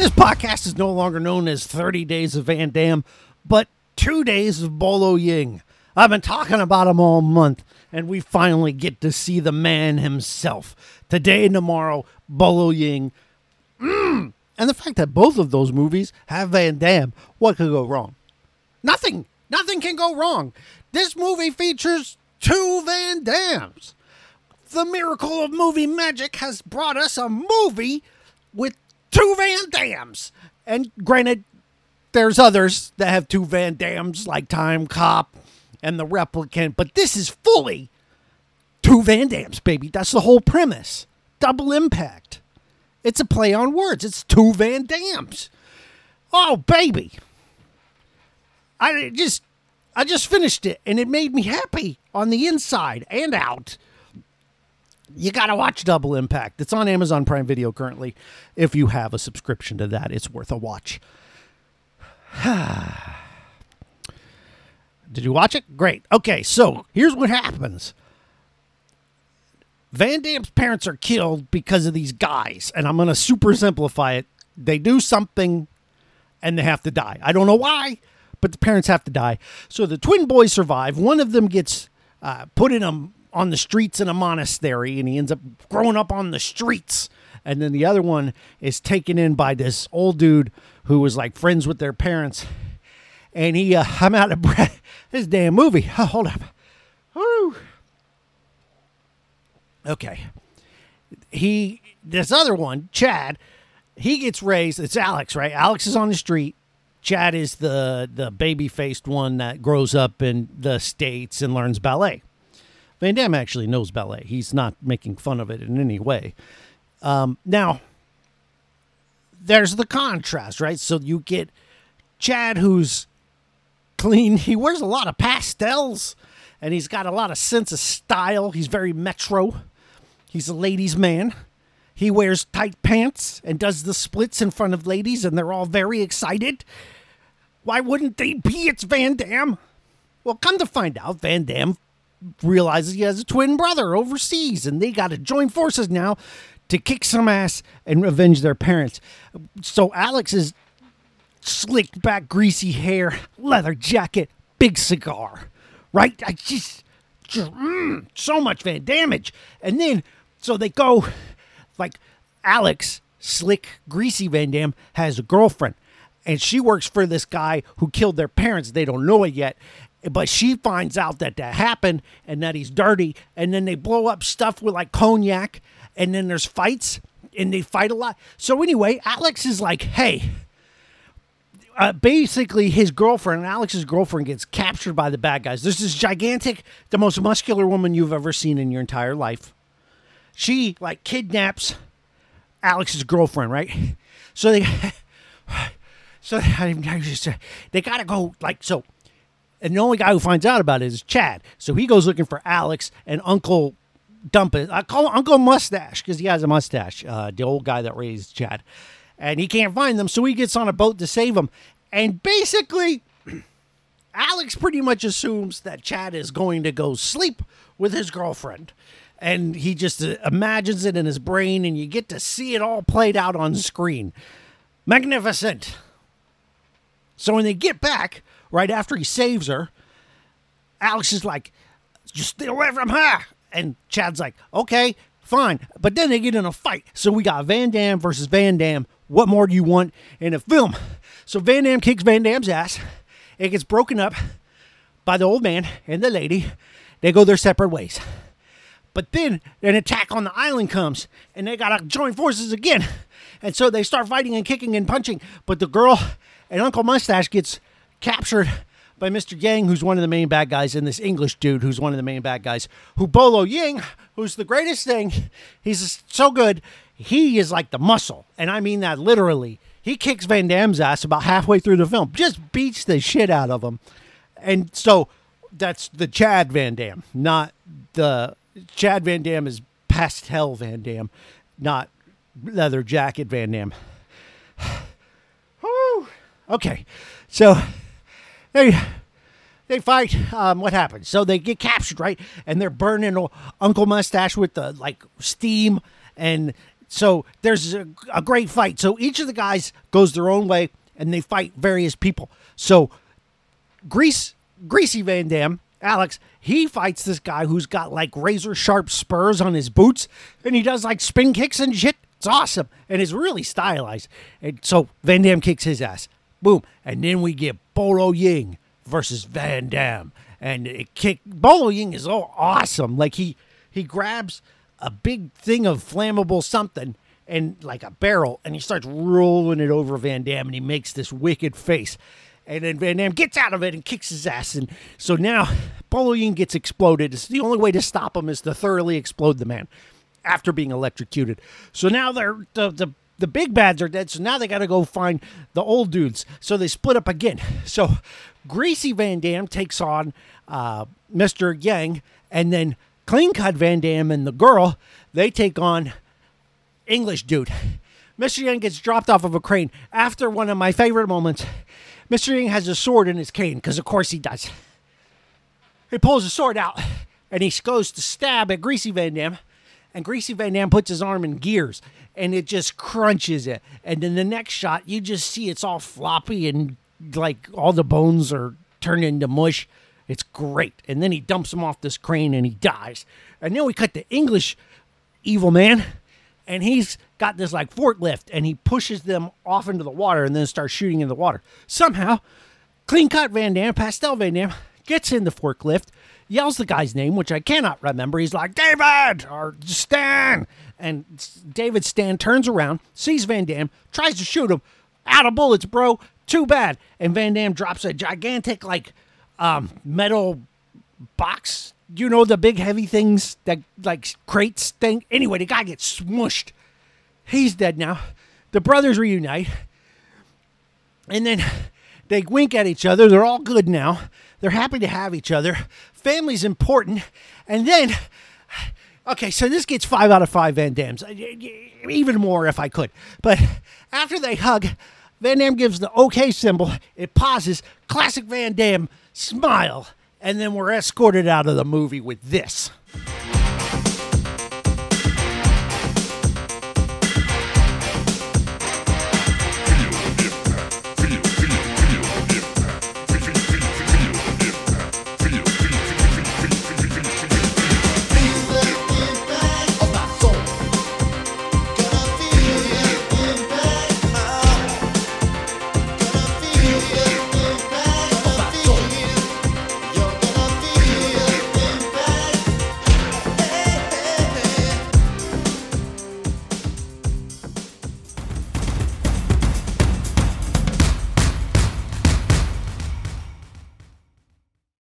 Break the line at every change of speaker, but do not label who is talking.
This podcast is no longer known as 30 Days of Van Damme, but 2 days of Bolo Ying. I've been talking about him all month, and we finally get to see the man himself. Today and tomorrow, Bolo Ying. And the fact that both of those movies have Van Damme, what could go wrong? Nothing. Nothing can go wrong. This movie features 2 Van Dammes. The miracle of movie magic has brought us a movie with 2 Van Dammes. And granted, there's others that have 2 Van Dammes, like Time Cop and The Replicant, but this is fully 2 Van Dammes, baby. That's the whole premise. Double impact. It's a play on words. It's 2 Van Dammes. Oh, baby. I just finished it, and it made me happy on the inside and out. You got to watch Double Impact. It's on Amazon Prime Video currently. If you have a subscription to that, it's worth a watch. Did you watch it? Great. Okay, so here's what happens. Van Damme's parents are killed because of these guys, and I'm going to super simplify it. They do something, and they have to die. I don't know why, but the parents have to die. So the twin boys survive. One of them gets put on the streets in a monastery, and he ends up growing up on the streets. And then the other one is taken in by this old dude who was like friends with their parents. And I'm out of breath. This damn movie. Oh, hold up. Woo. Okay. This other one, Chad, he gets raised. It's Alex, right? Alex is on the street. Chad is the baby-faced one that grows up in the States and learns ballet. Van Damme actually knows ballet. He's not making fun of it in any way. Now, there's the contrast, right? So you get Chad, who's clean. He wears a lot of pastels, and he's got a lot of sense of style. He's very metro. He's a ladies' man. He wears tight pants and does the splits in front of ladies, and they're all very excited. Why wouldn't they be? It's Van Damme. Well, come to find out, Van Damme realizes he has a twin brother overseas, and they got to join forces now to kick some ass and avenge their parents. So Alex is slicked back, greasy hair, leather jacket, big cigar, right? So much Van Damage. And then, so they go, like, Alex, slick, greasy Van Damme, has a girlfriend, and she works for this guy who killed their parents. They don't know it yet. But she finds out that happened and that he's dirty. And then they blow up stuff with like cognac. And then there's fights. And they fight a lot. So anyway, Alex is like, hey. Basically, Alex's girlfriend gets captured by the bad guys. There's this gigantic, the most muscular woman you've ever seen in your entire life. She like kidnaps Alex's girlfriend, right? So they got to go like so. And the only guy who finds out about it is Chad. So he goes looking for Alex and Uncle Dumpus. I call him Uncle Mustache because he has a mustache, the old guy that raised Chad. And he can't find them, so he gets on a boat to save them. And basically, Alex pretty much assumes that Chad is going to go sleep with his girlfriend. And he just imagines it in his brain, and you get to see it all played out on screen. Magnificent. So when they get back, right after he saves her, Alex is like, just stay away from her. And Chad's like, okay, fine. But then they get in a fight. So we got Van Damme versus Van Damme. What more do you want in a film? So Van Damme kicks Van Damme's ass. It gets broken up by the old man and the lady. They go their separate ways. But then an attack on the island comes, and they got to join forces again. And so they start fighting and kicking and punching. But the girl and Uncle Mustache gets captured by Mr. Yang, who's one of the main bad guys, and this English dude who's one of the main bad guys, who Bolo Ying, who's the greatest thing. He's so good. He is like the muscle, and I mean that literally. He kicks Van Damme's ass about halfway through the film, just beats the shit out of him. And so that's the Chad Van Damme, not the Chad Van Damme is pastel Van Damme, not leather jacket Van Damme. Whew. Okay, so they fight. What happens? So they get captured, right? And they're burning Uncle Mustache with the like steam, and So there's a great fight. So each of the guys goes their own way, and they fight various people. So Greasy Van Dam, Alex, he fights this guy who's got like razor sharp spurs on his boots, and he does like spin kicks and shit. It's awesome, and it's really stylized. And so Van Dam kicks his ass. Boom. And then we get Bolo Ying versus Van Dam. And Bolo Ying is awesome. Like he grabs a big thing of flammable something and like a barrel, and he starts rolling it over Van Dam, and he makes this wicked face. And then Van Dam gets out of it and kicks his ass. And so now Bolo Ying gets exploded. It's the only way to stop him is to thoroughly explode the man after being electrocuted. So now the big bads are dead. So now they got to go find the old dudes. So they split up again. So Greasy Van Dam takes on Mr. Yang. And then Clean Cut Van Dam and the girl, they take on English dude. Mr. Yang gets dropped off of a crane. After one of my favorite moments, Mr. Yang has a sword in his cane, because of course he does. He pulls the sword out, and he goes to stab at Greasy Van Dam, and Greasy Van Dam puts his arm in gears, and it just crunches it. And in the next shot, you just see it's all floppy, and like all the bones are turned into mush. It's great. And then he dumps him off this crane, and he dies. And then we cut the English evil man, and he's got this like forklift, and he pushes them off into the water and then starts shooting in the water. Somehow, Clean Cut Van Dam, Pastel Van Dam, gets in the forklift, yells the guy's name, which I cannot remember. He's like, David, or Stan. And David Stan turns around, sees Van Dam, tries to shoot him. Out of bullets, bro. Too bad. And Van Dam drops a gigantic like metal box. You know, the big heavy things that like crates thing. Anyway, the guy gets smushed. He's dead now. The brothers reunite. And then they wink at each other. They're all good now. They're happy to have each other. Family's important. And then, okay, so this gets 5 out of 5 Van Dams. Even more if I could. But after they hug, Van Dam gives the okay symbol. It pauses. Classic Van Dam smile. And then we're escorted out of the movie with this.